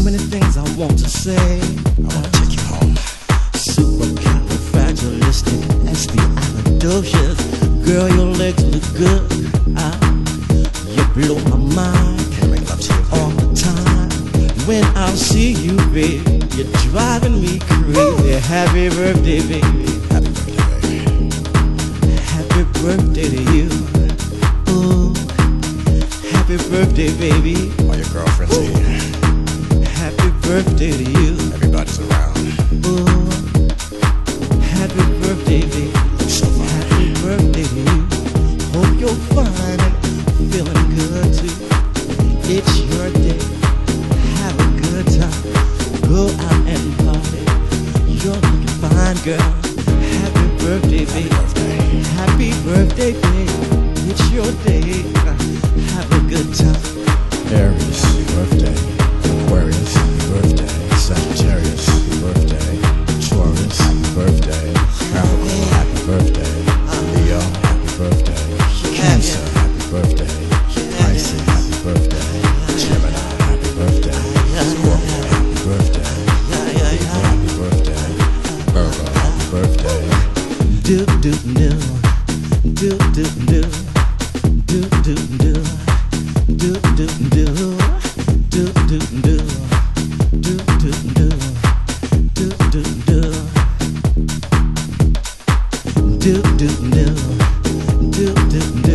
many things I want to say. I want to take you home. Supercalifragilisticexpialidocious. Girl, your legs look good. You blow my mind. Can't make love to you all the time. When I see you, baby, you're driving me crazy. Happy birthday, baby. Happy birthday, baby. Happy birthday to you. Ooh, happy birthday, baby. All your girlfriends here. Happy birthday to you. Everybody's around. Ooh, happy birthday, baby. You're so fine. Happy birthday to you. Hope you're fine and feeling good too. It's your day. Have a good time. Go out and party. You're looking fine, girl. Happy birthday, baby. Happy birthday, baby. It's your day. Have a good time. Aries, birthday. Aquarius, birthday. Sagittarius, birthday. Taurus, birthday. Capricorn, happy birthday. Leo, happy birthday. Cancer, happy birthday. Pisces, happy birthday. Gemini, happy birthday. Scorpio, happy birthday. Libra, happy birthday. Virgo, happy birthday. Do do do do do do do do do do do do do do do do do do do do